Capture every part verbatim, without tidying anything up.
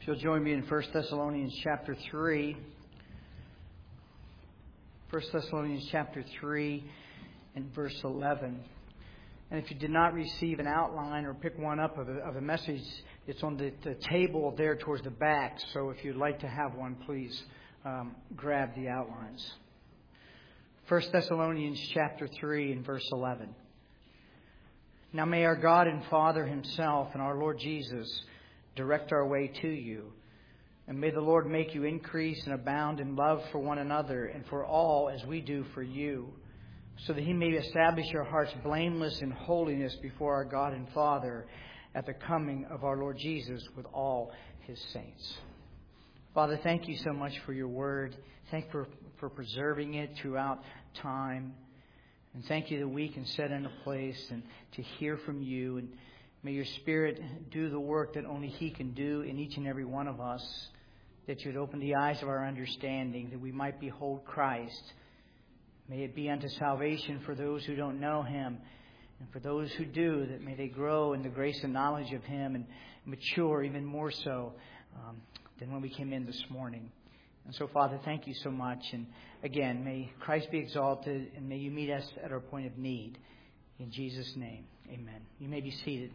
If you'll join me in First Thessalonians chapter three. First Thessalonians chapter three and verse eleven. And if you did not receive an outline or pick one up of a, of a message, it's on the, the table there towards the back. So if you'd like to have one, please um, grab the outlines. First Thessalonians chapter three and verse eleven. Now may our God and Father Himself and our Lord Jesus direct our way to you. And may the Lord make you increase and abound in love for one another and for all as we do for you, so that He may establish your hearts blameless in holiness before our God and Father at the coming of our Lord Jesus with all His saints. Father, thank you so much for your word. Thank you for, for preserving it throughout time. And thank you that we can sit in a place and to hear from you. And may your Spirit do the work that only He can do in each and every one of us. That you'd open the eyes of our understanding, that we might behold Christ. May it be unto salvation for those who don't know Him. And for those who do, that may they grow in the grace and knowledge of Him and mature even more so um, than when we came in this morning. And so, Father, thank you so much. And again, may Christ be exalted and may you meet us at our point of need. In Jesus' name, amen. You may be seated.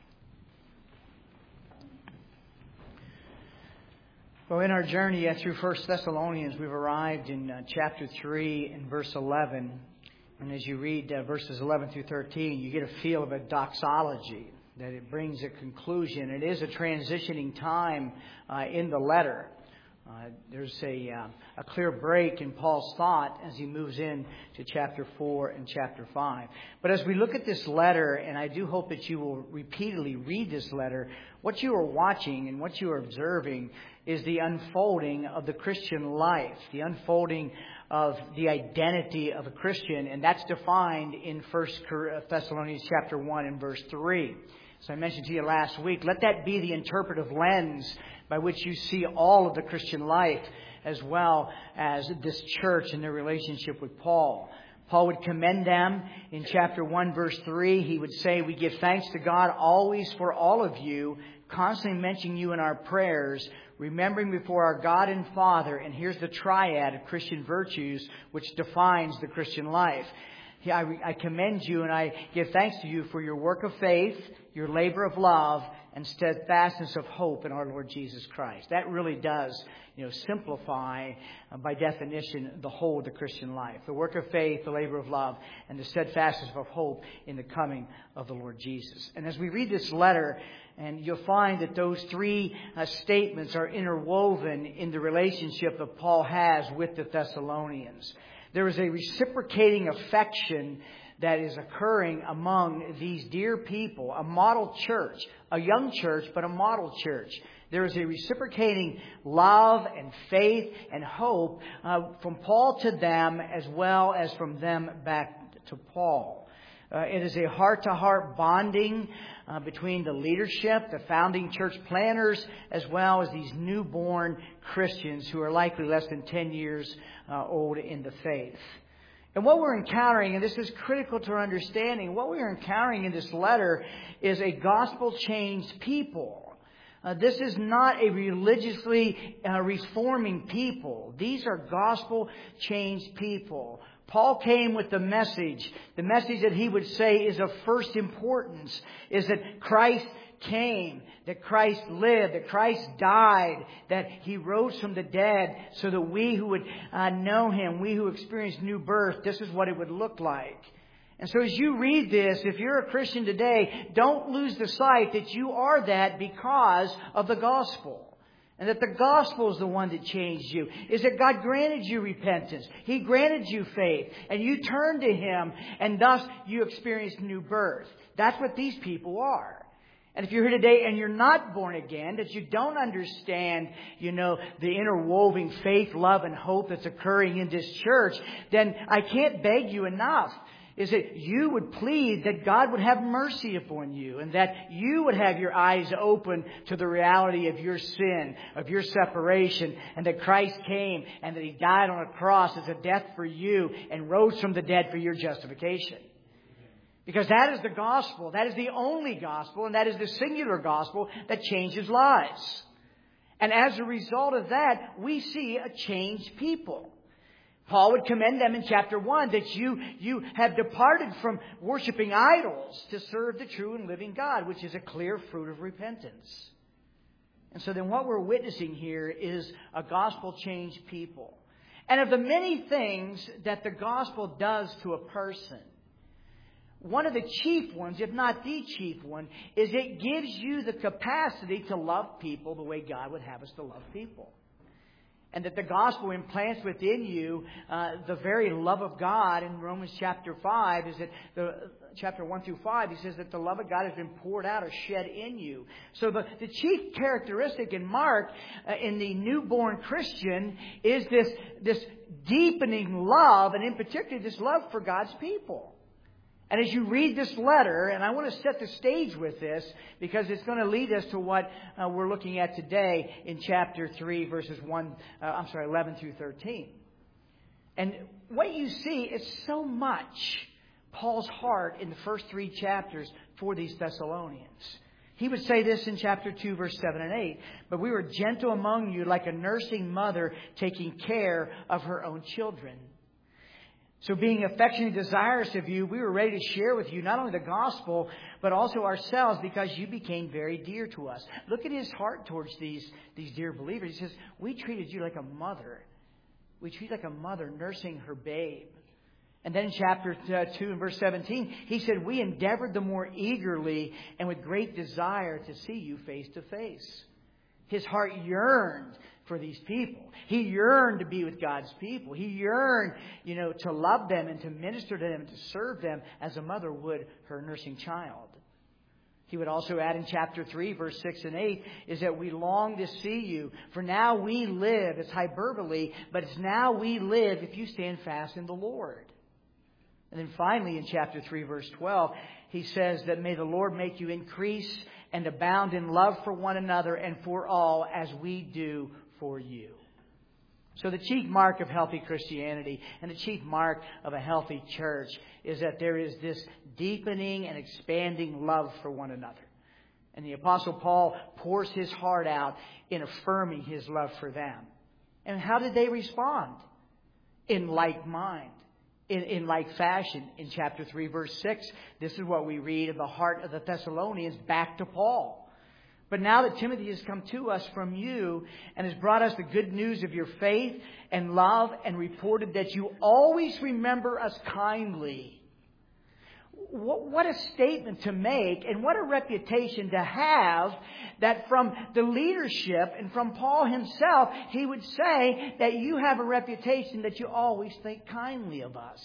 Well, in our journey through First Thessalonians, we've arrived in uh, chapter three and verse eleven. And as you read uh, verses eleven through thirteen, you get a feel of a doxology, that it brings a conclusion. It is a transitioning time uh, in the letter. Uh, there's a, uh, a clear break in Paul's thought as he moves in to chapter four and chapter five. But as we look at this letter, and I do hope that you will repeatedly read this letter, what you are watching and what you are observing is the unfolding of the Christian life, the unfolding of the identity of a Christian, and that's defined in First Thessalonians chapter one and verse three. So I mentioned to you last week, let that be the interpretive lens by which you see all of the Christian life, as well as this church and their relationship with Paul. Paul would commend them in chapter one, verse three. He would say, we give thanks to God always for all of you, constantly mentioning you in our prayers, remembering before our God and Father. And here's the triad of Christian virtues, which defines the Christian life. I, I commend you and I give thanks to you for your work of faith, your labor of love, and steadfastness of hope in our Lord Jesus Christ. That really does, you know, simplify, uh, by definition, the whole of the Christian life. The work of faith, the labor of love, and the steadfastness of hope in the coming of the Lord Jesus. And as we read this letter, and you'll find that those three uh, statements are interwoven in the relationship that Paul has with the Thessalonians. There is a reciprocating affection that is occurring among these dear people, a model church, a young church, but a model church. There is a reciprocating love and faith and hope uh, from Paul to them, as well as from them back to Paul. Uh, it is a heart-to-heart bonding uh, between the leadership, the founding church planners, as well as these newborn Christians who are likely less than ten years uh, old in the faith. And what we're encountering, and this is critical to our understanding, what we are encountering in this letter is a gospel-changed people. Uh, this is not a religiously uh, reforming people. These are gospel-changed people. Paul came with the message. The message that he would say is of first importance is that Christ came, that Christ lived, that Christ died, that He rose from the dead so that we who would uh, know Him, we who experienced new birth, this is what it would look like. And so as you read this, if you're a Christian today, don't lose the sight that you are that because of the gospel. And that the gospel is the one that changed you. Is that God granted you repentance. He granted you faith. And you turned to Him. And thus you experienced new birth. That's what these people are. And if you're here today and you're not born again, that you don't understand, you know, the interwoven faith, love, and hope that's occurring in this church, then I can't beg you enough. Is that you would plead that God would have mercy upon you and that you would have your eyes open to the reality of your sin, of your separation, and that Christ came and that He died on a cross as a death for you and rose from the dead for your justification. Because that is the gospel. That is the only gospel, and that is the singular gospel that changes lives. And as a result of that, we see a changed people. Paul would commend them in chapter one that you, you have departed from worshiping idols to serve the true and living God, which is a clear fruit of repentance. And so then what we're witnessing here is a gospel-changed people. And of the many things that the gospel does to a person, one of the chief ones, if not the chief one, is it gives you the capacity to love people the way God would have us to love people. And that the gospel implants within you uh, the very love of God. In Romans chapter five, is that the chapter one through five, he says that the love of God has been poured out or shed in you. So the, the chief characteristic in Mark, uh, in the newborn Christian, is this, this deepening love, and in particular this love for God's people. And as you read this letter, and I want to set the stage with this because it's going to lead us to what uh, we're looking at today in chapter three, verses one, uh, I'm sorry, eleven through thirteen. And what you see is so much Paul's heart in the first three chapters for these Thessalonians. He would say this in chapter two, verse seven and eight. But we were gentle among you like a nursing mother taking care of her own children. So being affectionately desirous of you, we were ready to share with you not only the gospel, but also ourselves because you became very dear to us. Look at his heart towards these, these dear believers. He says, we treated you like a mother. We treat like a mother nursing her babe. And then in chapter two and verse seventeen, he said, we endeavored the more eagerly and with great desire to see you face to face. His heart yearned for these people. He yearned to be with God's people. He yearned, you know, to love them and to minister to them and to serve them as a mother would her nursing child. He would also add in chapter three, verse six and eight, is that we long to see you. For now we live, it's hyperbole, but it's now we live if you stand fast in the Lord. And then finally in chapter three, verse twelve, he says that may the Lord make you increase and abound in love for one another and for all as we do for you. So the chief mark of healthy Christianity and the chief mark of a healthy church is that there is this deepening and expanding love for one another. And the Apostle Paul pours his heart out in affirming his love for them. And how did they respond? In like mind. In, in like fashion. In chapter three, verse six, this is what we read of the heart of the Thessalonians back to Paul. But now that Timothy has come to us from you and has brought us the good news of your faith and love and reported that you always remember us kindly. What a statement to make and what a reputation to have that from the leadership and from Paul himself, he would say that you have a reputation that you always think kindly of us.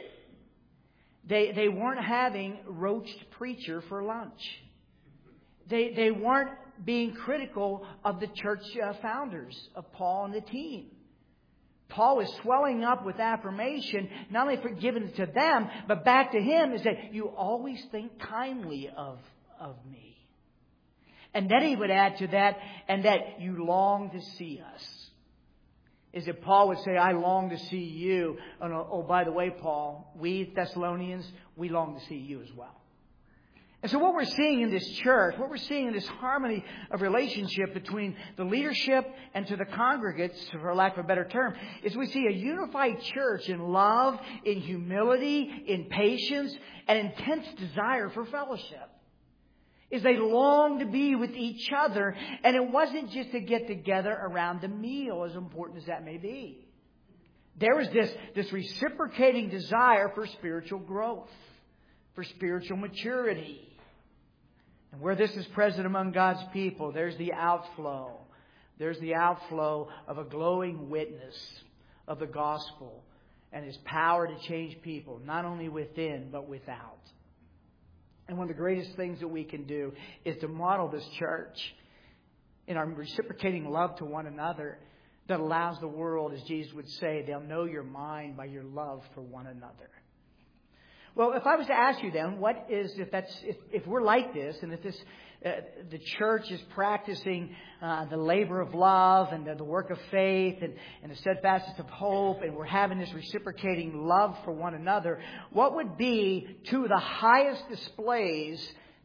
They, they weren't having roached preacher for lunch. They, they weren't being critical of the church uh, founders, of Paul and the team. Paul is swelling up with affirmation, not only for giving it to them, but back to him, is that you always think kindly of, of me. And then he would add to that, and that you long to see us. Is that Paul would say, I long to see you. Oh, no, oh, by the way, Paul, we Thessalonians, we long to see you as well. And so what we're seeing in this church, what we're seeing in this harmony of relationship between the leadership and to the congregates, for lack of a better term, is we see a unified church in love, in humility, in patience, and intense desire for fellowship. Is they long to be with each other, and it wasn't just to get together around the meal, as important as that may be. There was this, this reciprocating desire for spiritual growth, for spiritual maturity. And where this is present among God's people, there's the outflow. There's the outflow of a glowing witness of the gospel and His power to change people, not only within, but without. And one of the greatest things that we can do is to model this church in our reciprocating love to one another that allows the world, as Jesus would say, they'll know your mind by your love for one another. Well, if I was to ask you then, what is, if that's, if, if we're like this, and if this, uh, the church is practicing uh, the labor of love and the, the work of faith and, and the steadfastness of hope, and we're having this reciprocating love for one another, what would be two of the highest displays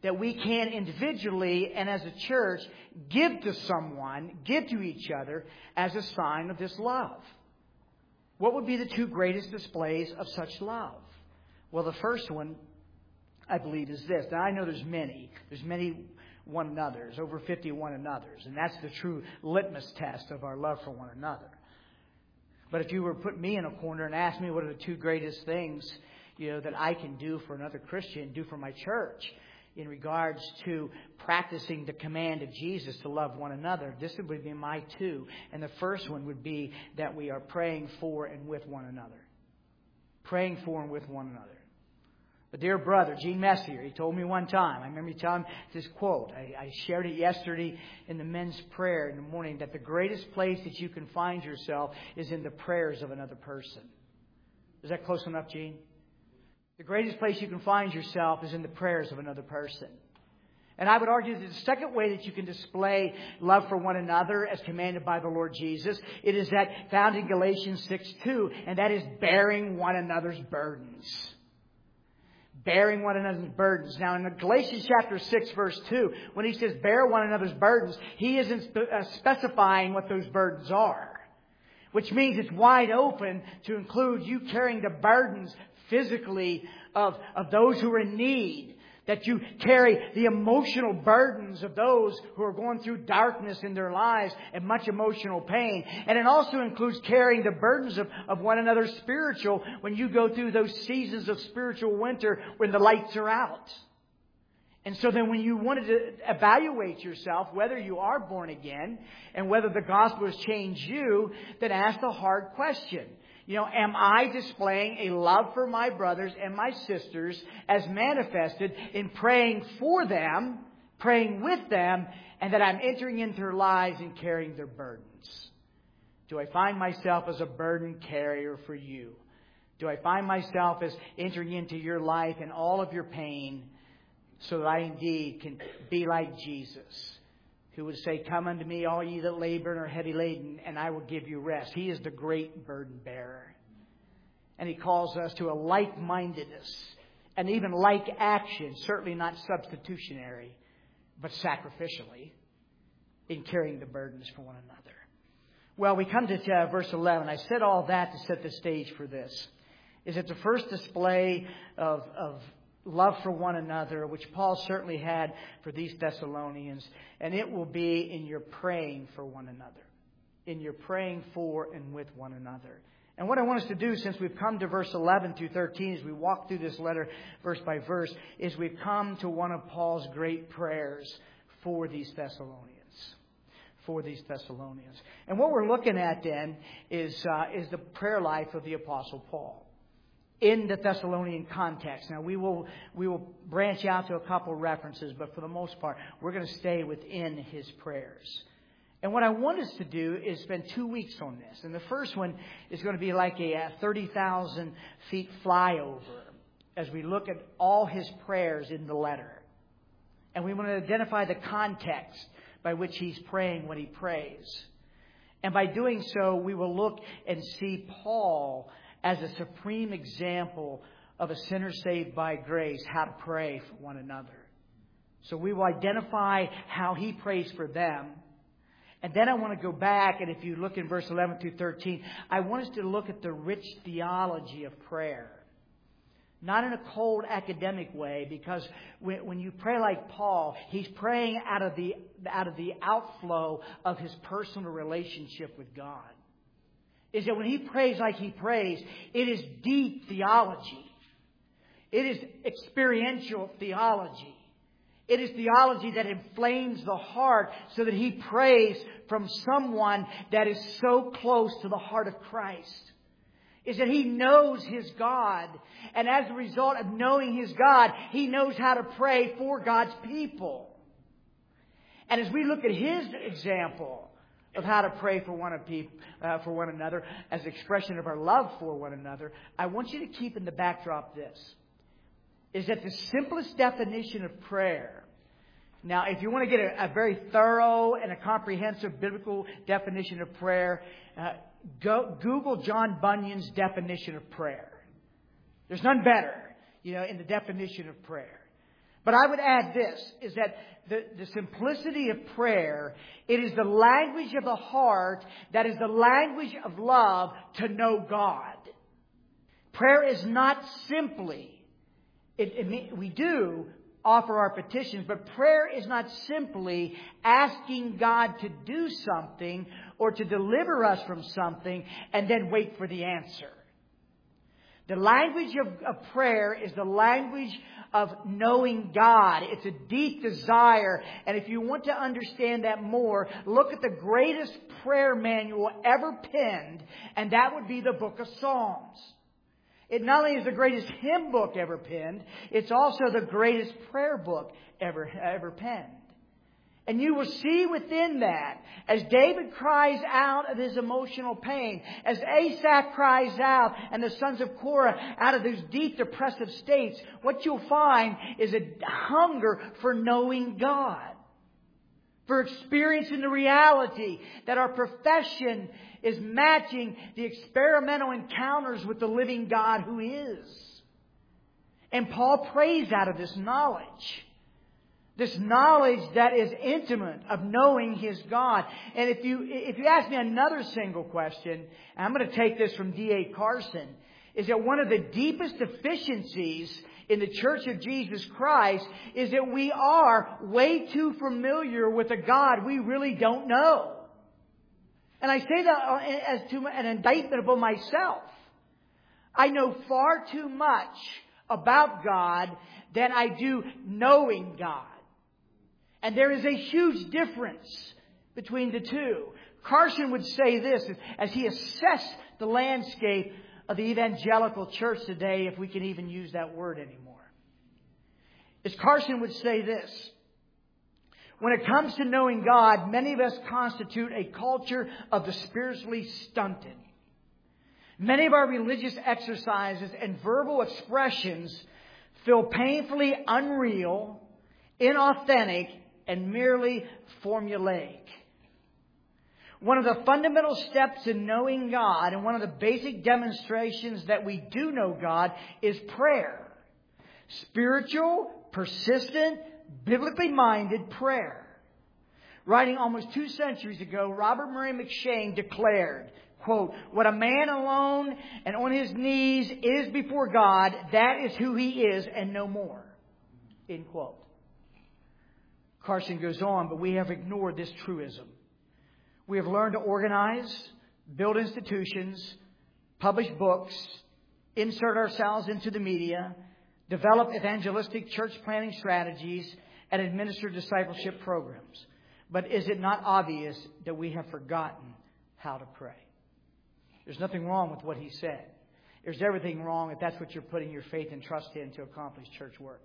that we can individually and as a church give to someone, give to each other as a sign of this love? What would be the two greatest displays of such love? Well, the first one, I believe, is this. Now, I know there's many. There's many one another's, over fifty one another's. And that's the true litmus test of our love for one another. But if you were to put me in a corner and ask me what are the two greatest things, you know, that I can do for another Christian, do for my church, in regards to practicing the command of Jesus to love one another, this would be my two. And the first one would be that we are praying for and with one another. Praying for and with one another. A dear brother, Gene Messier, he told me one time, I remember he telling me this quote. I, I shared it yesterday in the men's prayer in the morning, that the greatest place that you can find yourself is in the prayers of another person. Is that close enough, Gene? The greatest place you can find yourself is in the prayers of another person. And I would argue that the second way that you can display love for one another as commanded by the Lord Jesus, it is that found in Galatians six two, and that is bearing one another's burdens. Bearing one another's burdens. Now, in Galatians chapter six, verse two, when he says bear one another's burdens, he isn't spe- uh, specifying what those burdens are. Which means it's wide open to include you carrying the burdens physically of, of those who are in need. That you carry the emotional burdens of those who are going through darkness in their lives and much emotional pain. And it also includes carrying the burdens of, of one another spiritual when you go through those seasons of spiritual winter when the lights are out. And so then when you wanted to evaluate yourself, whether you are born again and whether the gospel has changed you, then ask the hard question. You know, am I displaying a love for my brothers and my sisters as manifested in praying for them, praying with them, and that I'm entering into their lives and carrying their burdens? Do I find myself as a burden carrier for you? Do I find myself as entering into your life and all of your pain so that I indeed can be like Jesus? Who would say, come unto me, all ye that labor and are heavy laden, and I will give you rest. He is the great burden bearer. And He calls us to a like-mindedness and even like action, certainly not substitutionary, but sacrificially, in carrying the burdens for one another. Well, we come to uh, verse eleven. I said all that to set the stage for this. Is it the first display of, of love for one another, which Paul certainly had for these Thessalonians, and it will be in your praying for one another. In your praying for and with one another. And what I want us to do, since we've come to verse eleven through thirteen, as we walk through this letter verse by verse, is we've come to one of Paul's great prayers for these Thessalonians. For these Thessalonians. And what we're looking at then is, uh, is the prayer life of the Apostle Paul. In the Thessalonian context. Now, we will we will branch out to a couple references, but for the most part, we're going to stay within his prayers. And what I want us to do is spend two weeks on this. And the first one is going to be like a thirty thousand feet flyover as we look at all his prayers in the letter. And we want to identify the context by which he's praying when he prays. And by doing so, we will look and see Paul as a supreme example of a sinner saved by grace, how to pray for one another. So we will identify how he prays for them. And then I want to go back, and if you look in verse eleven through thirteen, I want us to look at the rich theology of prayer. Not in a cold academic way, because when, when you pray like Paul, he's praying out of the out of the outflow of his personal relationship with God. Is that when he prays like he prays, it is deep theology. It is experiential theology. It is theology that inflames the heart so that he prays from someone that is so close to the heart of Christ. Is that he knows his God. And as a result of knowing his God, he knows how to pray for God's people. And as we look at his example of how to pray for one, of people, uh, for one another as an expression of our love for one another, I want you to keep in the backdrop this. Is that the simplest definition of prayer. Now, if you want to get a, a very thorough and a comprehensive biblical definition of prayer, uh, go Google John Bunyan's definition of prayer. There's none better, you know, in the definition of prayer. But I would add this, is that the, the simplicity of prayer, it is the language of the heart that is the language of love to know God. Prayer is not simply, it, it, we do offer our petitions, but prayer is not simply asking God to do something or to deliver us from something and then wait for the answer. The language of, of prayer is the language of knowing God. It's a deep desire. And if you want to understand that more, look at the greatest prayer manual ever penned, and that would be the book of Psalms. It not only is the greatest hymn book ever penned, it's also the greatest prayer book ever, ever penned. And you will see within that, as David cries out of his emotional pain, as Asaph cries out and the sons of Korah out of those deep depressive states, what you'll find is a hunger for knowing God. For experiencing the reality that our profession is matching the experimental encounters with the living God who is. And Paul prays out of this knowledge. This knowledge that is intimate of knowing his God. And if you if you ask me another single question, and I'm going to take this from D A Carson, is that one of the deepest deficiencies in the Church of Jesus Christ is that we are way too familiar with a God we really don't know. And I say that as to an indictment upon myself. I know far too much about God than I do knowing God. And there is a huge difference between the two. Carson would say this as he assessed the landscape of the evangelical church today, if we can even use that word anymore. As Carson would say this: when it comes to knowing God, many of us constitute a culture of the spiritually stunted. Many of our religious exercises and verbal expressions feel painfully unreal, inauthentic, and merely formulaic. One of the fundamental steps in knowing God, and one of the basic demonstrations that we do know God, is prayer. Spiritual, persistent, biblically minded prayer. Writing almost two centuries ago, Robert Murray McCheyne declared, quote, "What a man alone and on his knees is before God, that is who he is and no more." End quote. Carson goes on, but we have ignored this truism. We have learned to organize, build institutions, publish books, insert ourselves into the media, develop evangelistic church planning strategies, and administer discipleship programs. But is it not obvious that we have forgotten how to pray? There's nothing wrong with what he said. There's everything wrong if that's what you're putting your faith and trust in to accomplish church work.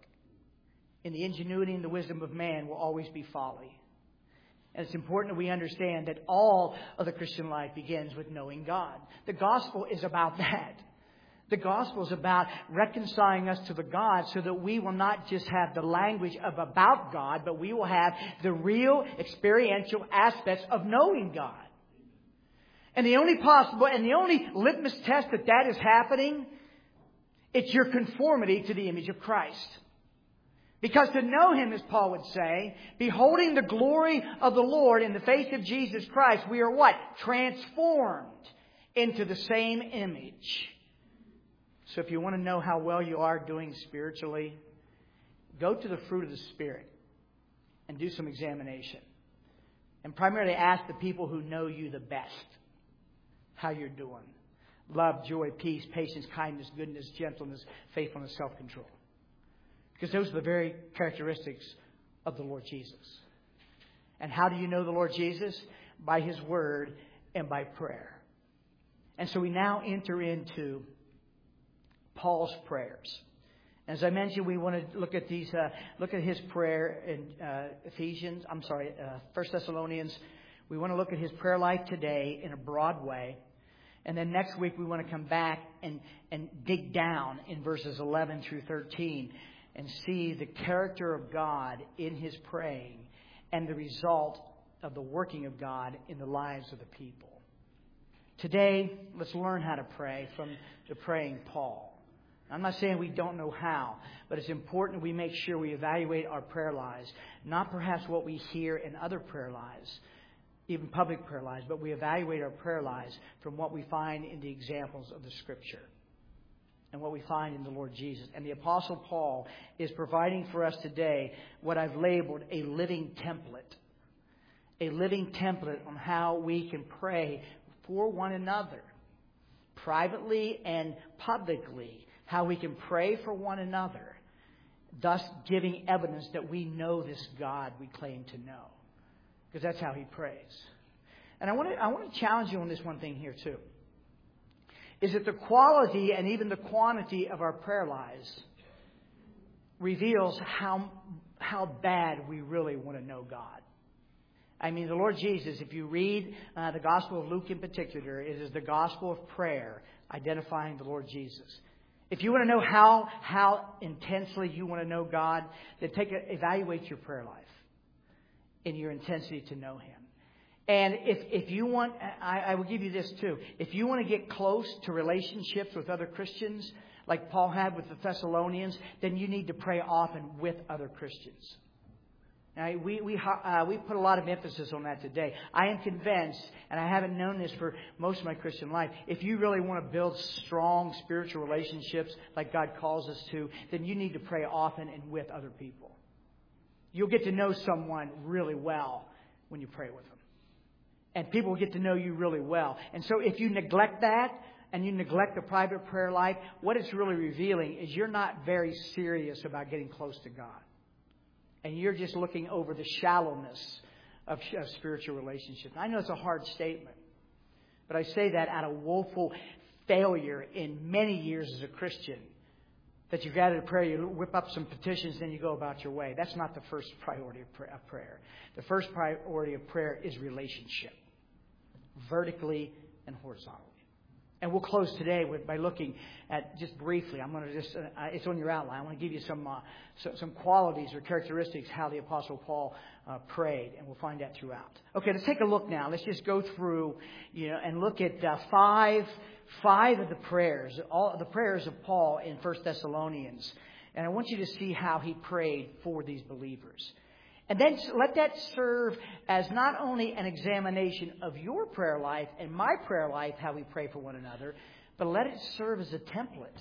In the ingenuity and the wisdom of man will always be folly. And it's important that we understand that all of the Christian life begins with knowing God. The gospel is about that. The gospel is about reconciling us to the God so that we will not just have the language of about God, but we will have the real experiential aspects of knowing God. And the only possible and the only litmus test that that is happening, it's your conformity to the image of Christ. Because to know Him, as Paul would say, beholding the glory of the Lord in the face of Jesus Christ, we are what? Transformed into the same image. So if you want to know how well you are doing spiritually, go to the fruit of the Spirit and do some examination. And primarily ask the people who know you the best how you're doing. Love, joy, peace, patience, kindness, goodness, gentleness, faithfulness, self-control. Because those are the very characteristics of the Lord Jesus. And how do you know the Lord Jesus? By His Word and by prayer. And so we now enter into Paul's prayers. As I mentioned, we want to look at these. Uh, look at his prayer in uh, Ephesians. I'm sorry, uh, First Thessalonians. We want to look at his prayer life today in a broad way, and then next week we want to come back and and dig down in verses eleven through thirteen and see the character of God in his praying and the result of the working of God in the lives of the people. Today, let's learn how to pray from the praying Paul. I'm not saying we don't know how, but it's important we make sure we evaluate our prayer lives. Not perhaps what we hear in other prayer lives, even public prayer lives, but we evaluate our prayer lives from what we find in the examples of the Scripture and what we find in the Lord Jesus. And the Apostle Paul is providing for us today what I've labeled a living template. A living template on how we can pray for one another, privately and publicly. How we can pray for one another, thus giving evidence that we know this God we claim to know. Because that's how He prays. And I want to I want to challenge you on this one thing here too. Is that the quality and even the quantity of our prayer lives reveals how how bad we really want to know God. I mean, the Lord Jesus, if you read uh, the Gospel of Luke in particular, it is the Gospel of prayer identifying the Lord Jesus. If you want to know how how intensely you want to know God, then take a, evaluate your prayer life and your intensity to know Him. And if if you want, I, I will give you this too. If you want to get close to relationships with other Christians, like Paul had with the Thessalonians, then you need to pray often with other Christians. Now, we we uh, we put a lot of emphasis on that today. I am convinced, and I haven't known this for most of my Christian life, if you really want to build strong spiritual relationships like God calls us to, then you need to pray often and with other people. You'll get to know someone really well when you pray with them. And people will get to know you really well. And so if you neglect that, and you neglect the private prayer life, what it's really revealing is you're not very serious about getting close to God. And you're just looking over the shallowness of, of spiritual relationships. I know it's a hard statement, but I say that out of woeful failure in many years as a Christian. That you gather to prayer, you whip up some petitions, then you go about your way. That's not the first priority of prayer. The first priority of prayer is relationship, vertically and horizontally. And we'll close today with, by looking at, just briefly, I'm going to just, uh, it's on your outline. I want to give you some uh, so, some qualities or characteristics how the Apostle Paul uh, prayed, and we'll find that throughout. Okay, let's take a look now. Let's just go through, you know, and look at uh, five, five of the prayers, all the prayers of Paul in First Thessalonians. And I want you to see how he prayed for these believers. And then let that serve as not only an examination of your prayer life and my prayer life, how we pray for one another, but let it serve as a template.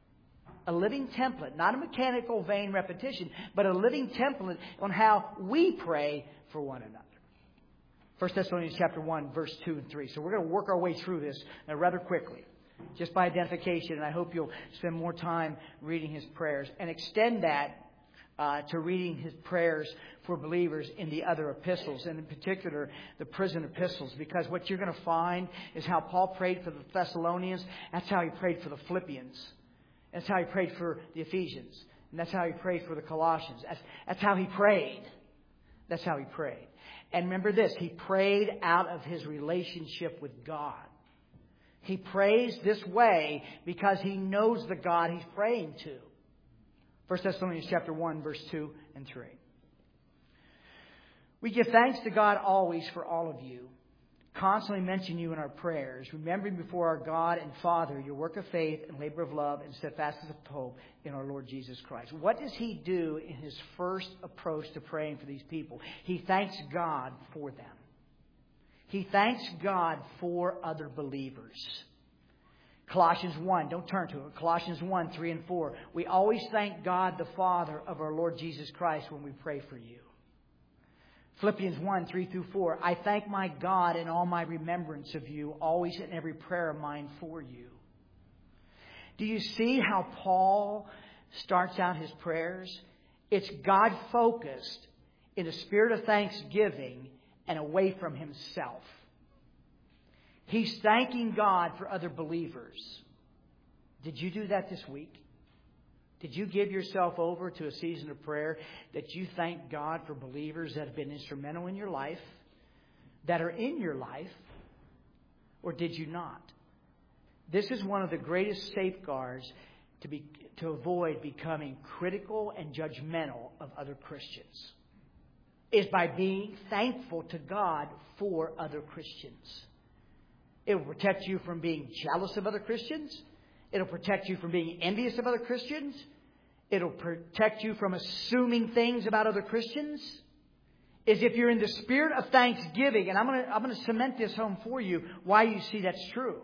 A living template, not a mechanical, vain repetition, but a living template on how we pray for one another. First Thessalonians chapter one, verse two and three. So we're going to work our way through this uh, rather quickly, just by identification. And I hope you'll spend more time reading his prayers and extend that Uh, to reading his prayers for believers in the other epistles, and in particular the prison epistles, because what you're going to find is how Paul prayed for the Thessalonians. That's how he prayed for the Philippians. That's how he prayed for the Ephesians. And that's how he prayed for the Colossians. That's, that's how he prayed. That's how he prayed. And remember this, he prayed out of his relationship with God. He prays this way because he knows the God he's praying to. First Thessalonians chapter one, verse two and three. We give thanks to God always for all of you, constantly mention you in our prayers, remembering before our God and Father your work of faith and labor of love and steadfastness of hope in our Lord Jesus Christ. What does he do in his first approach to praying for these people? He thanks God for them. He thanks God for other believers. Colossians one, don't turn to it. Colossians one, three and four. We always thank God the Father of our Lord Jesus Christ when we pray for you. Philippians one, three through four. I thank my God in all my remembrance of you, always in every prayer of mine for you. Do you see how Paul starts out his prayers? It's God-focused in a spirit of thanksgiving and away from himself. He's thanking God for other believers. Did you do that this week? Did you give yourself over to a season of prayer that you thank God for believers that have been instrumental in your life, that are in your life, or did you not? This is one of the greatest safeguards to be to avoid becoming critical and judgmental of other Christians, is by being thankful to God for other Christians. It will protect you from being jealous of other Christians. It'll protect you from being envious of other Christians. It'll protect you from assuming things about other Christians. Is if you're in the spirit of thanksgiving, and I'm going to I'm going to cement this home for you, why you see that's true.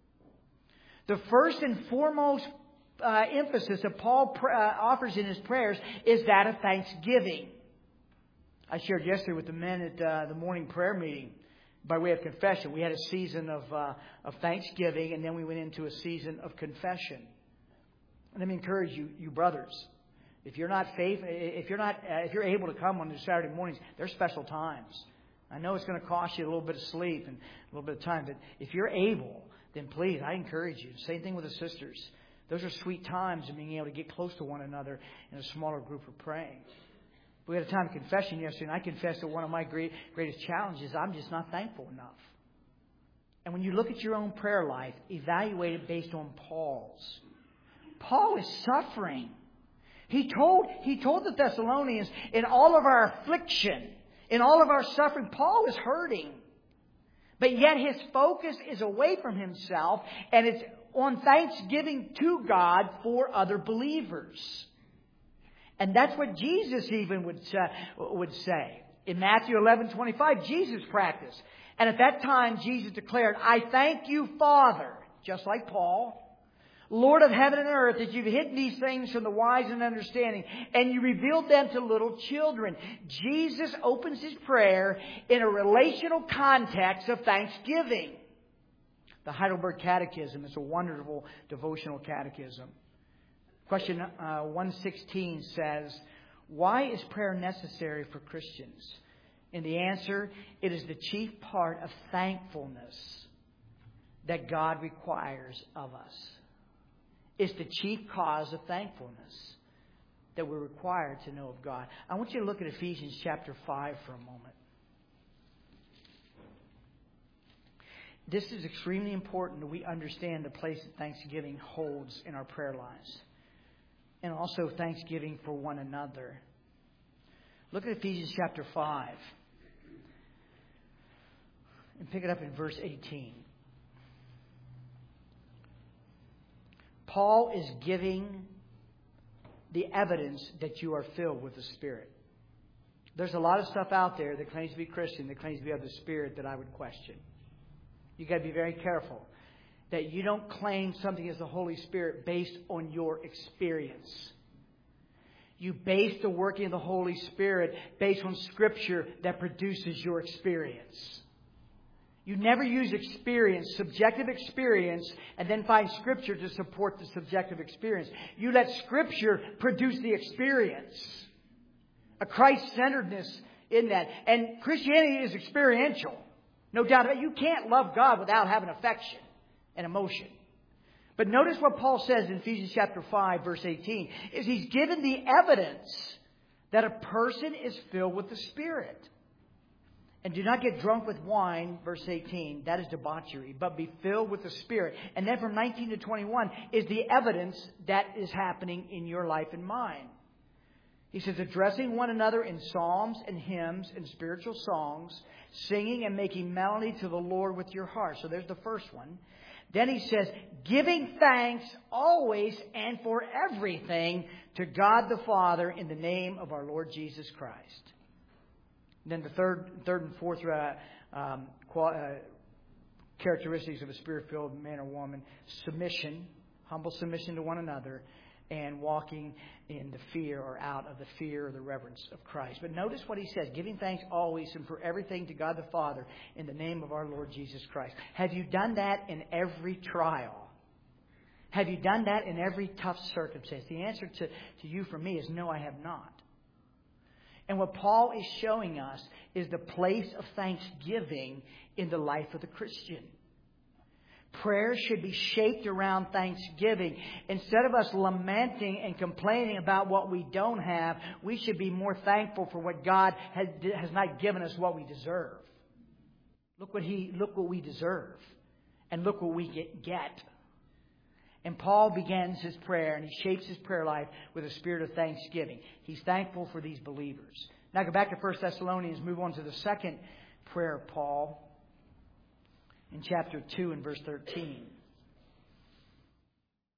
The first and foremost uh, emphasis that Paul pr- uh, offers in his prayers is that of thanksgiving. I shared yesterday with the men at uh, the morning prayer meeting, by way of confession. We had a season of uh, of thanksgiving, and then we went into a season of confession. And let me encourage you, you brothers. If you're not faith, if you're not, uh, if you're able to come on the Saturday mornings, there's special times. I know it's going to cost you a little bit of sleep and a little bit of time, but if you're able, then please, I encourage you. Same thing with the sisters. Those are sweet times of being able to get close to one another in a smaller group of praying. We had a time of confession yesterday, and I confessed that one of my great, greatest challenges is I'm just not thankful enough. And when you look at your own prayer life, evaluate it based on Paul's. Paul is suffering. He told, he told the Thessalonians, in all of our affliction, in all of our suffering, Paul is hurting. But yet his focus is away from himself, and it's on thanksgiving to God for other believers. And that's what Jesus even would, uh, would say. In Matthew eleven twenty-five, Jesus practiced. And at that time, Jesus declared, I thank you, Father, just like Paul, Lord of heaven and earth, that you've hidden these things from the wise and understanding, and you revealed them to little children. Jesus opens his prayer in a relational context of thanksgiving. The Heidelberg Catechism is a wonderful devotional catechism. Question uh, one sixteen says, why is prayer necessary for Christians? And the answer, it is the chief part of thankfulness that God requires of us. It's the chief cause of thankfulness that we're required to know of God. I want you to look at Ephesians chapter five for a moment. This is extremely important that we understand the place that thanksgiving holds in our prayer lives. And also thanksgiving for one another. Look at Ephesians chapter five. And pick it up in verse eighteen. Paul is giving the evidence that you are filled with the Spirit. There's a lot of stuff out there that claims to be Christian, that claims to be of the Spirit, that I would question. You've got to be very careful that you don't claim something as the Holy Spirit based on your experience. You base the working of the Holy Spirit based on Scripture that produces your experience. You never use experience, subjective experience, and then find Scripture to support the subjective experience. You let Scripture produce the experience. A Christ-centeredness in that. And Christianity is experiential. No doubt about it. You can't love God without having affection and emotion. But notice what Paul says in Ephesians chapter five, verse eighteen, is he's given the evidence that a person is filled with the Spirit. And do not get drunk with wine, verse eighteen, that is debauchery, but be filled with the Spirit. And then from nineteen to twenty-one is the evidence that is happening in your life and mine. He says, addressing one another in psalms and hymns and spiritual songs, singing and making melody to the Lord with your heart. So there's the first one. Then he says, giving thanks always and for everything to God the Father in the name of our Lord Jesus Christ. Then the third, third and fourth uh, um, qual- uh, characteristics of a Spirit-filled man or woman: submission, humble submission to one another, and walking in the fear or out of the fear or the reverence of Christ. But notice what he says, giving thanks always and for everything to God the Father in the name of our Lord Jesus Christ. Have you done that in every trial? Have you done that in every tough circumstance? The answer to, to you from me is no, I have not. And what Paul is showing us is the place of thanksgiving in the life of the Christian. Prayer should be shaped around thanksgiving. Instead of us lamenting and complaining about what we don't have, we should be more thankful for what God has, has not given us what we deserve. Look what he, look what we deserve. And look what we get. get. And Paul begins his prayer and he shapes his prayer life with a spirit of thanksgiving. He's thankful for these believers. Now go back to First Thessalonians, move on to the second prayer of Paul in chapter two and verse thirteen.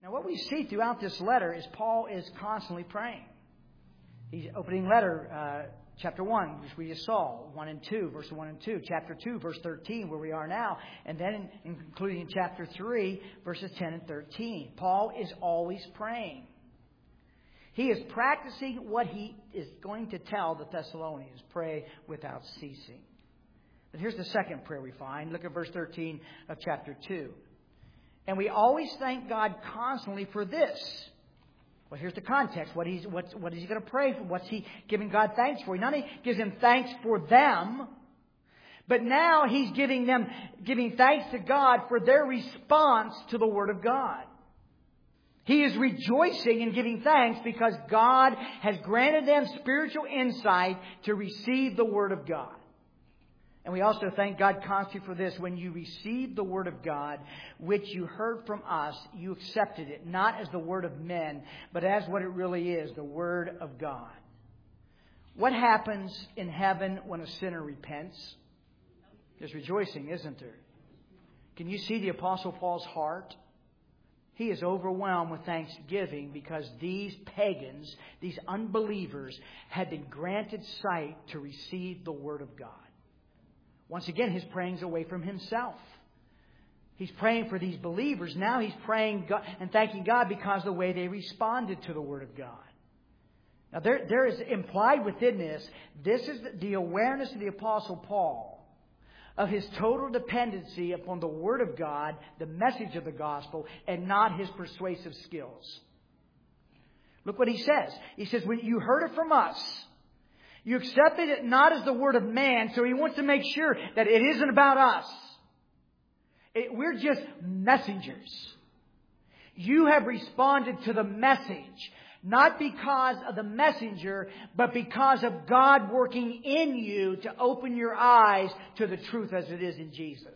Now, what we see throughout this letter is Paul is constantly praying. He's opening letter, uh, chapter one, which we just saw, one and two, verse one and two. Chapter two, verse thirteen, where we are now. And then in, including in chapter three, verses ten and thirteen. Paul is always praying. He is practicing what he is going to tell the Thessalonians. Pray without ceasing. But here's the second prayer we find. Look at verse thirteen of chapter two. And we always thank God constantly for this. Well, here's the context. What he's what's, what is he going to pray for? What's he giving God thanks for? He not only gives him thanks for them, but now he's giving them giving thanks to God for their response to the Word of God. He is rejoicing and giving thanks because God has granted them spiritual insight to receive the Word of God. And we also thank God constantly for this. When you received the Word of God, which you heard from us, you accepted it, not as the word of men, but as what it really is, the Word of God. What happens in heaven when a sinner repents? There's rejoicing, isn't there? Can you see the Apostle Paul's heart? He is overwhelmed with thanksgiving because these pagans, these unbelievers, had been granted sight to receive the Word of God. Once again, his praying's away from himself. He's praying for these believers. Now he's praying God and thanking God because of the way they responded to the Word of God. Now there, there is implied within this, this is the awareness of the Apostle Paul of his total dependency upon the Word of God, the message of the gospel, and not his persuasive skills. Look what he says. He says, when you heard it from us, you accepted it not as the word of man, so he wants to make sure that it isn't about us. It, we're just messengers. You have responded to the message, not because of the messenger, but because of God working in you to open your eyes to the truth as it is in Jesus.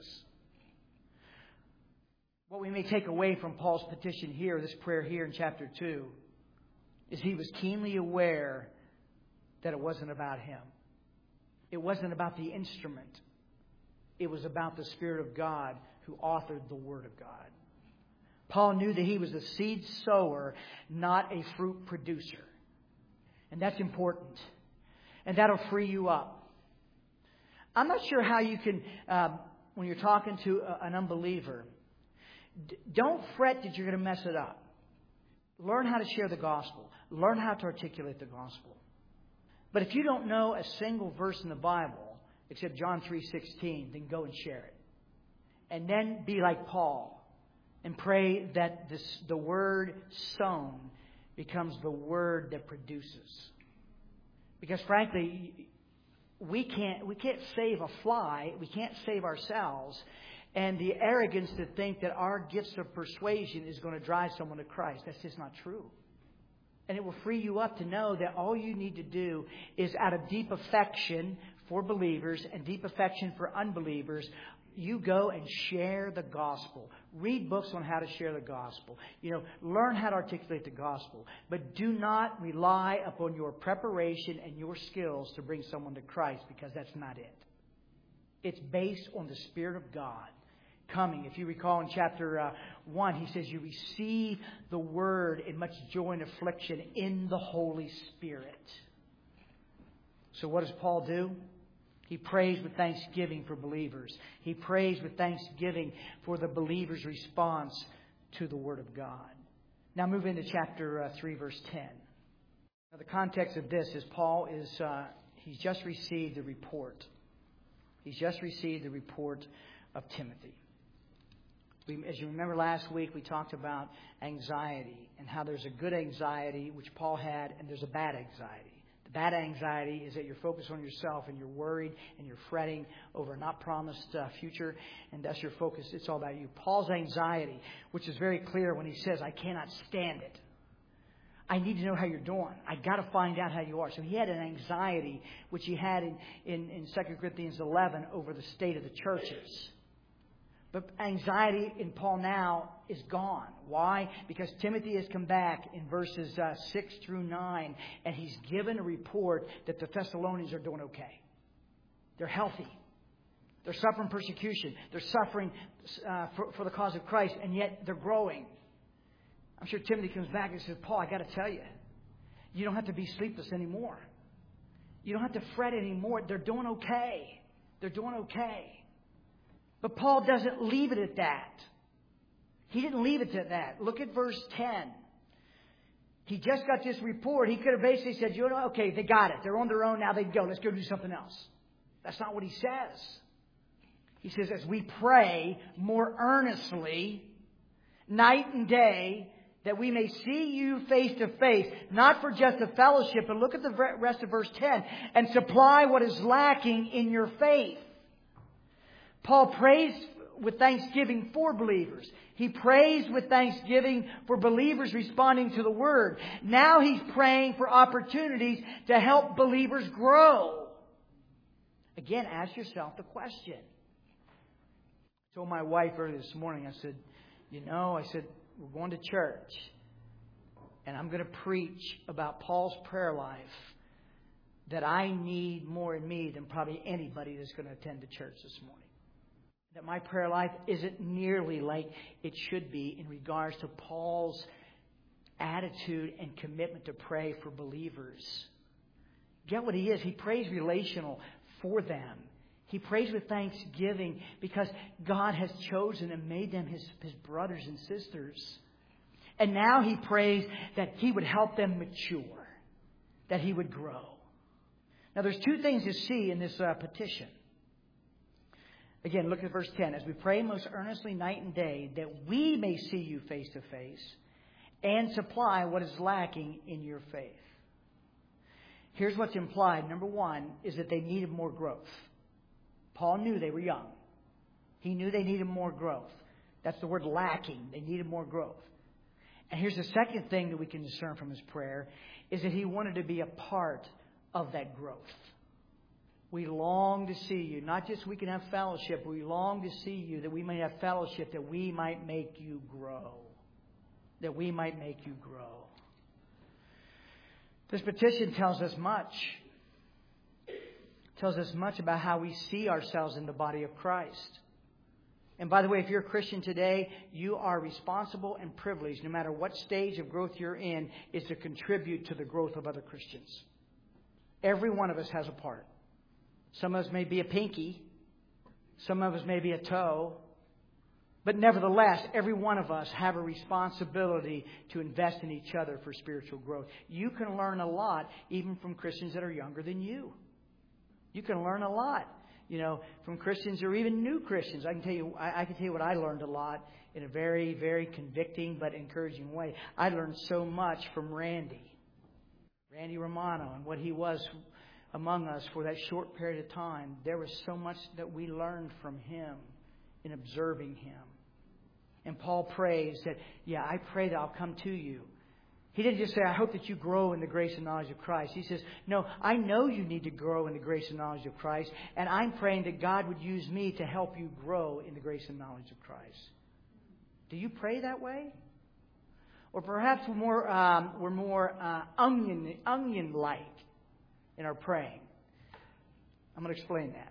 What we may take away from Paul's petition here, this prayer here in chapter two, is he was keenly aware that it wasn't about him. It wasn't about the instrument. It was about the Spirit of God who authored the Word of God. Paul knew that he was a seed sower, not a fruit producer. And that's important. And that'll free you up. I'm not sure how you can, um, when you're talking to a, an unbeliever, d- don't fret that you're going to mess it up. Learn how to share the gospel. Learn how to articulate the gospel. But if you don't know a single verse in the Bible, except John three sixteen, then go and share it. And then be like Paul and pray that this, the word sown becomes the word that produces. Because frankly, we can't, we can't save a fly. We can't save ourselves. And the arrogance to think that our gifts of persuasion is going to drive someone to Christ, that's just not true. And it will free you up to know that all you need to do is, out of deep affection for believers and deep affection for unbelievers, you go and share the gospel. Read books on how to share the gospel. You know, learn how to articulate the gospel. But do not rely upon your preparation and your skills to bring someone to Christ, because that's not it. It's based on the Spirit of God coming. If you recall in chapter uh, one, he says you receive the word in much joy and affliction in the Holy Spirit. So what does Paul do? He prays with thanksgiving for believers. He prays with thanksgiving for the believer's response to the Word of God. Now move into chapter uh, three, verse ten. Now the context of this is Paul is, uh, he's just received the report. He's just received the report of Timothy. We, as you remember last week, we talked about anxiety and how there's a good anxiety, which Paul had, and there's a bad anxiety. The bad anxiety is that you're focused on yourself and you're worried and you're fretting over a not promised uh, future, and that's your focus. It's all about you. Paul's anxiety, which is very clear when he says, I cannot stand it. I need to know how you're doing. I got to find out how you are. So he had an anxiety, which he had in, in, in Second Corinthians eleven over the state of the churches. But anxiety in Paul now is gone. Why? Because Timothy has come back in verses uh, six through nine, and he's given a report that the Thessalonians are doing okay. They're healthy. They're suffering persecution. They're suffering uh, for, for the cause of Christ, and yet they're growing. I'm sure Timothy comes back and says, Paul, I got to tell you, you don't have to be sleepless anymore. You don't have to fret anymore. They're doing okay. They're doing okay. But Paul doesn't leave it at that. He didn't leave it at that. Look at verse ten. He just got this report. He could have basically said, you know, okay, they got it. They're on their own now. They go. Let's go do something else. That's not what he says. He says, as we pray more earnestly, night and day, that we may see you face to face, not for just a fellowship, but look at the rest of verse ten, and supply what is lacking in your faith. Paul prays with thanksgiving for believers. He prays with thanksgiving for believers responding to the Word. Now he's praying for opportunities to help believers grow. Again, ask yourself the question. I told my wife earlier this morning, I said, you know, I said, we're going to church, and I'm going to preach about Paul's prayer life that I need more in me than probably anybody that's going to attend the church this morning. That my prayer life isn't nearly like it should be in regards to Paul's attitude and commitment to pray for believers. Get what he is. He prays relational for them. He prays with thanksgiving because God has chosen and made them his, his brothers and sisters. And now he prays that he would help them mature, that he would grow. Now there's two things to see in this uh, petition. Again, look at verse ten. As we pray most earnestly night and day, that we may see you face to face and supply what is lacking in your faith. Here's what's implied. Number one is that they needed more growth. Paul knew they were young. He knew they needed more growth. That's the word lacking. They needed more growth. And here's the second thing that we can discern from his prayer is that he wanted to be a part of that growth. We long to see you. Not just we can have fellowship. But we long to see you, that we may have fellowship, that we might make you grow. That we might make you grow. This petition tells us much. It tells us much about how we see ourselves in the body of Christ. And by the way, if you're a Christian today, you are responsible and privileged, no matter what stage of growth you're in, is to contribute to the growth of other Christians. Every one of us has a part. Some of us may be a pinky. Some of us may be a toe. But nevertheless, every one of us have a responsibility to invest in each other for spiritual growth. You can learn a lot even from Christians that are younger than you. You can learn a lot, you know, from Christians or even new Christians. I can tell you, I, I can tell you what I learned a lot in a very, very convicting but encouraging way. I learned so much from Randy, Randy Romano, and what he was among us for that short period of time. There was so much that we learned from him in observing him. And Paul prays that, yeah, I pray that I'll come to you. He didn't just say, I hope that you grow in the grace and knowledge of Christ. He says, no, I know you need to grow in the grace and knowledge of Christ. And I'm praying that God would use me to help you grow in the grace and knowledge of Christ. Do you pray that way? Or perhaps we're more, um, we're more uh, onion, onion-like in our praying. I'm going to explain that.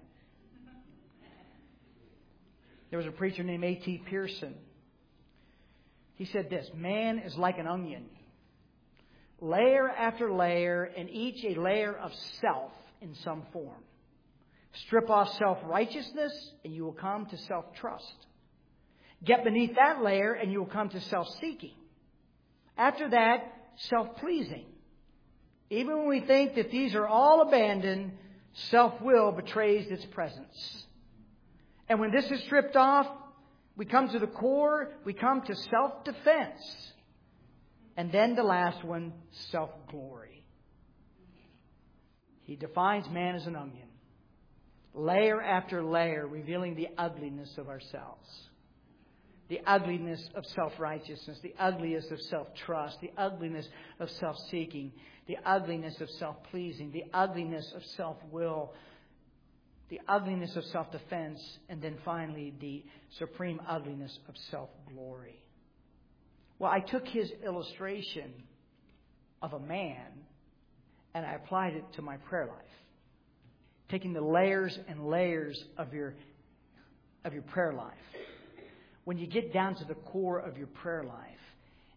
There was a preacher named A T Pearson. He said this: man is like an onion, layer after layer, and each a layer of self in some form. Strip off self-righteousness, and you will come to self-trust. Get beneath that layer, and you will come to self-seeking. After that, self-pleasing. Even when we think that these are all abandoned, self-will betrays its presence. And when this is stripped off, we come to the core, we come to self-defense. And then the last one, self-glory. He defines man as an onion, layer after layer, revealing the ugliness of ourselves. The ugliness of self-righteousness, the ugliness of self-trust, the ugliness of self-seeking, the ugliness of self-pleasing, the ugliness of self-will, the ugliness of self-defense, and then finally the supreme ugliness of self-glory. Well, I took his illustration of a man and I applied it to my prayer life. Taking the layers and layers of your, of your prayer life. When you get down to the core of your prayer life,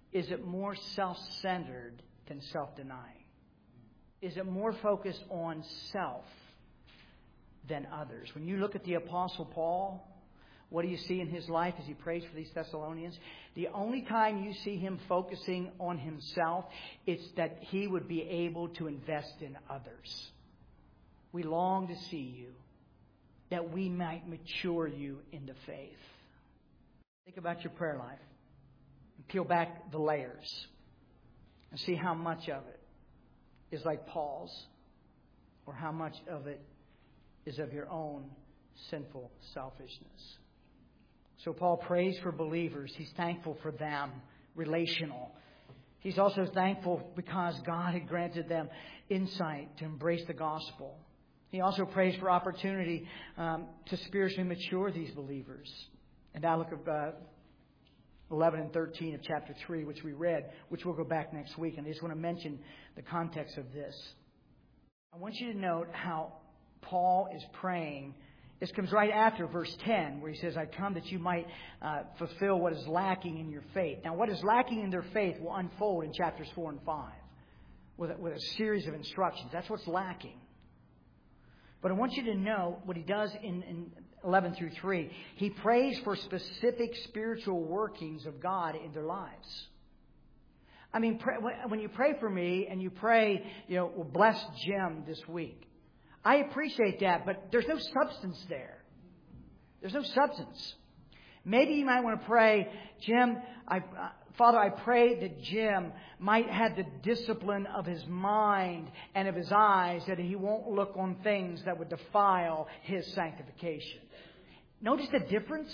is it more self-centered than self-denying? Is it more focused on self than others? When you look at the Apostle Paul, what do you see in his life as he prays for these Thessalonians? The only time you see him focusing on himself, it's that he would be able to invest in others. We long to see you, that we might mature you in the faith. Think about your prayer life and peel back the layers and see how much of it is like Paul's or how much of it is of your own sinful selfishness. So Paul prays for believers. He's thankful for them, relational. He's also thankful because God had granted them insight to embrace the gospel. He also prays for opportunity um, to spiritually mature these believers. And now look at uh, eleven and thirteen of chapter three, which we read, which we'll go back next week. And I just want to mention the context of this. I want you to note how Paul is praying. This comes right after verse ten, where he says, I come that you might uh, fulfill what is lacking in your faith. Now, what is lacking in their faith will unfold in chapters four and five with a, with a series of instructions. That's what's lacking. But I want you to know what he does in, in eleven through three. He prays for specific spiritual workings of God in their lives. I mean, pray, when you pray for me and you pray, you know, well, bless Jim this week. I appreciate that, but there's no substance there. There's no substance. Maybe you might want to pray, Jim, I, uh, Father, I pray that Jim might have the discipline of his mind and of his eyes, that he won't look on things that would defile his sanctification. Notice the difference?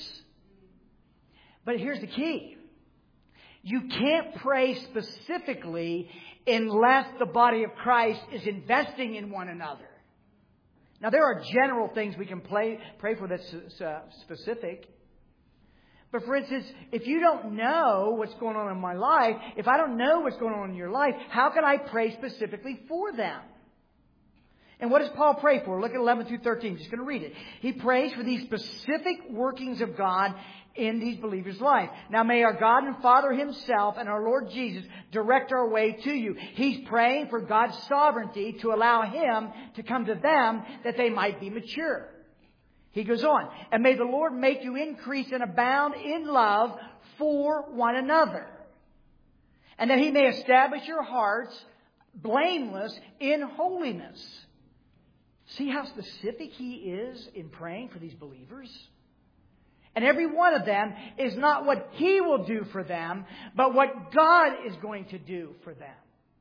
But here's the key. You can't pray specifically unless the body of Christ is investing in one another. Now, there are general things we can play, pray for that's uh, specific. But for instance, if you don't know what's going on in my life, if I don't know what's going on in your life, how can I pray specifically for them? And what does Paul pray for? Look at eleven through thirteen. I'm just going to read it. He prays for these specific workings of God in these believers' life. Now may our God and Father Himself and our Lord Jesus direct our way to you. He's praying for God's sovereignty to allow Him to come to them that they might be mature. He goes on, and may the Lord make you increase and abound in love for one another, and that He may establish your hearts blameless in holiness. See how specific He is in praying for these believers? And every one of them is not what He will do for them, but what God is going to do for them.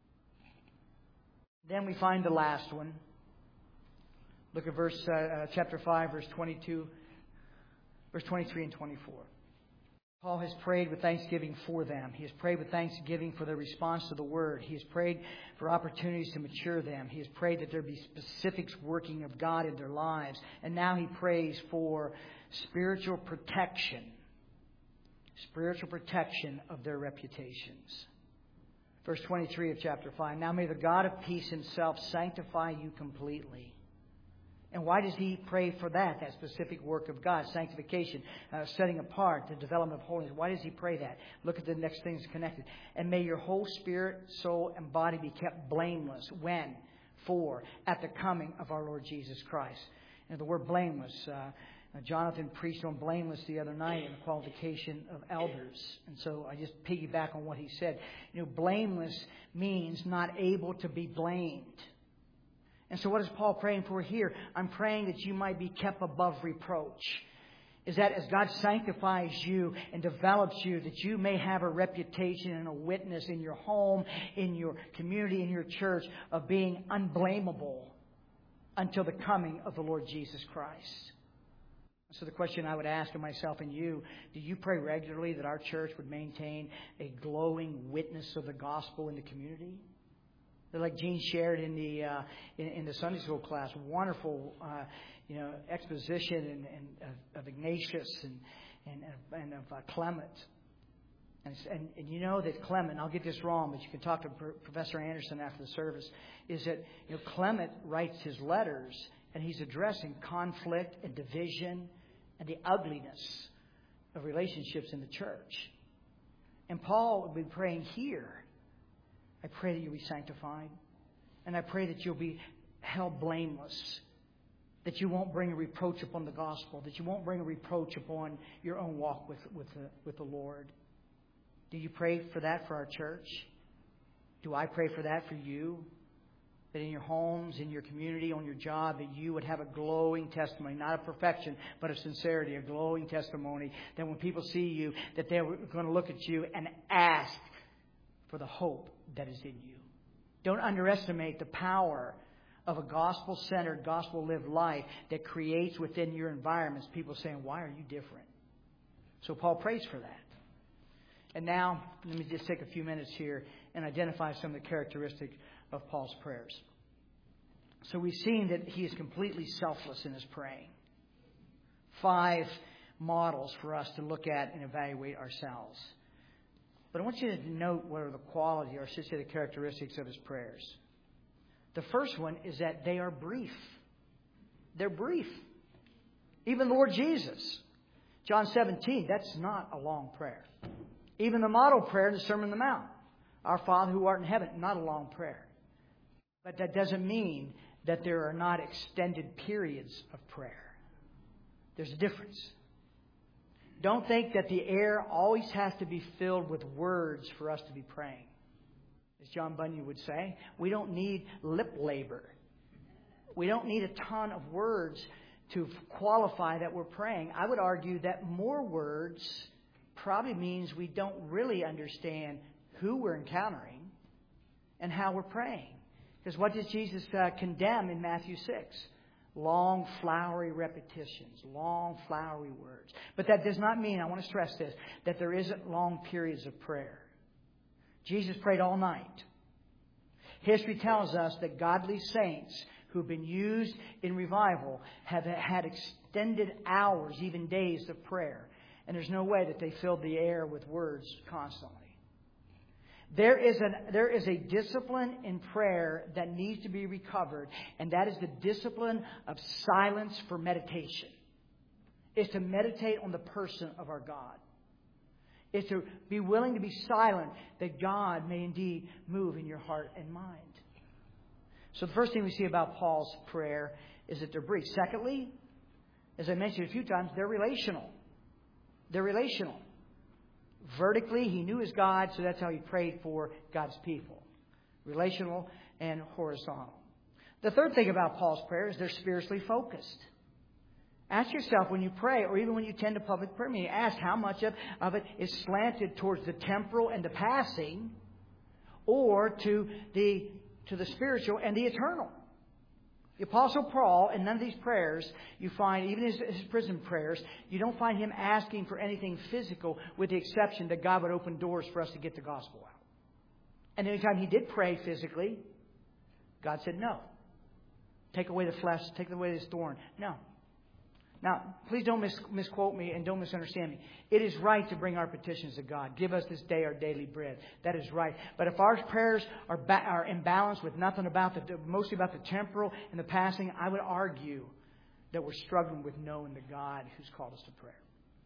Then we find the last one. Look at verse uh, chapter five, verse twenty-two, verse twenty-three and twenty-four. Paul has prayed with thanksgiving for them. He has prayed with thanksgiving for their response to the Word. He has prayed for opportunities to mature them. He has prayed that there be specifics working of God in their lives. And now he prays for spiritual protection. Spiritual protection of their reputations. Verse twenty-three of chapter five. Now may the God of peace Himself sanctify you completely. And why does he pray for that, that specific work of God, sanctification, uh, setting apart, the development of holiness? Why does he pray that? Look at the next things connected. And may your whole spirit, soul, and body be kept blameless. When? For, at the coming of our Lord Jesus Christ. And the word blameless, uh, Jonathan preached on blameless the other night in the qualification of elders. And so I just piggyback on what he said. You know, blameless means not able to be blamed. And so what is Paul praying for here? I'm praying that you might be kept above reproach. Is that as God sanctifies you and develops you, that you may have a reputation and a witness in your home, in your community, in your church, of being unblameable until the coming of the Lord Jesus Christ. So the question I would ask of myself and you, do you pray regularly that our church would maintain a glowing witness of the gospel in the community? Like Gene shared in the uh, in, in the Sunday school class, wonderful uh, you know exposition and, and of, of Ignatius and and, and of uh, Clement, and, and and you know that Clement, I'll get this wrong, but you can talk to Professor Anderson after the service. Is that you know Clement writes his letters and he's addressing conflict and division and the ugliness of relationships in the church. And Paul would be praying here, I pray that you'll be sanctified. And I pray that you'll be held blameless. That you won't bring a reproach upon the gospel. That you won't bring a reproach upon your own walk with, with, the, with the Lord. Do you pray for that for our church? Do I pray for that for you? That in your homes, in your community, on your job, that you would have a glowing testimony, not of perfection, but of sincerity, a glowing testimony. That when people see you, that they're going to look at you and ask for the hope that is in you. Don't underestimate the power of a gospel-centered, gospel-lived life that creates within your environments people saying, why are you different? So Paul prays for that. And now, let me just take a few minutes here and identify some of the characteristics of Paul's prayers. So we've seen that he is completely selfless in his praying. Five models for us to look at and evaluate ourselves. But I want you to note what are the quality, or I should say the characteristics of his prayers. The first one is that they are brief. They're brief. Even the Lord Jesus, John seventeen, that's not a long prayer. Even the model prayer in the Sermon on the Mount, Our Father who art in heaven, not a long prayer. But that doesn't mean that there are not extended periods of prayer. There's a difference. Don't think that the air always has to be filled with words for us to be praying. As John Bunyan would say, we don't need lip labor. We don't need a ton of words to qualify that we're praying. I would argue that more words probably means we don't really understand who we're encountering and how we're praying. Because what does Jesus uh, condemn in Matthew six? Long, flowery repetitions, long, flowery words. But that does not mean, I want to stress this, that there isn't long periods of prayer. Jesus prayed all night. History tells us that godly saints who have been used in revival have had extended hours, even days of prayer. And there's no way that they filled the air with words constantly. There is, an, there is a discipline in prayer that needs to be recovered, and that is the discipline of silence for meditation. It's to meditate on the person of our God. It's to be willing to be silent that God may indeed move in your heart and mind. So the first thing we see about Paul's prayer is that they're brief. Secondly, as I mentioned a few times, they're relational. They're relational. Vertically, he knew his God, so that's how he prayed for God's people. Relational and horizontal. The third thing about Paul's prayer is they're spiritually focused. Ask yourself when you pray, or even when you attend a public prayer meeting, ask how much of, of it is slanted towards the temporal and the passing, or to the to the spiritual and the eternal. The Apostle Paul, in none of these prayers, you find, even his, his prison prayers, you don't find him asking for anything physical, with the exception that God would open doors for us to get the gospel out. And anytime he did pray physically, God said, no. Take away the flesh, take away this thorn. No. Now, please don't mis- misquote me and don't misunderstand me. It is right to bring our petitions to God. Give us this day our daily bread. That is right. But if our prayers are ba- are imbalanced with nothing about the, mostly about the temporal and the passing, I would argue that we're struggling with knowing the God who's called us to prayer.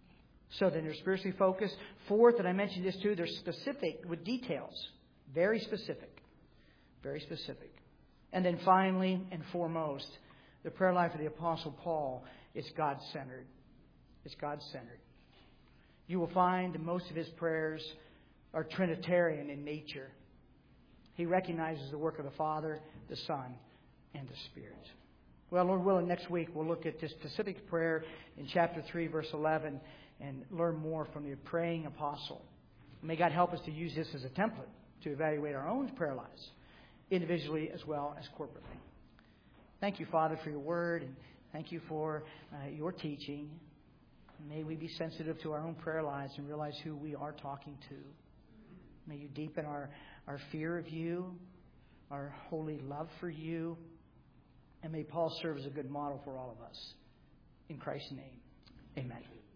So then they're spiritually focused. Fourth, and I mentioned this too, they're specific with details. Very specific. Very specific. And then finally and foremost, the prayer life of the Apostle Paul is God-centered. It's God-centered. You will find that most of his prayers are Trinitarian in nature. He recognizes the work of the Father, the Son, and the Spirit. Well, Lord willing, next week we'll look at this specific prayer in chapter three, verse eleven, and learn more from the praying apostle. May God help us to use this as a template to evaluate our own prayer lives, individually as well as corporately. Thank you, Father, for your word, and thank you for uh, your teaching. May we be sensitive to our own prayer lives and realize who we are talking to. May you deepen our, our fear of you, our holy love for you, and may Paul serve as a good model for all of us. In Christ's name, amen.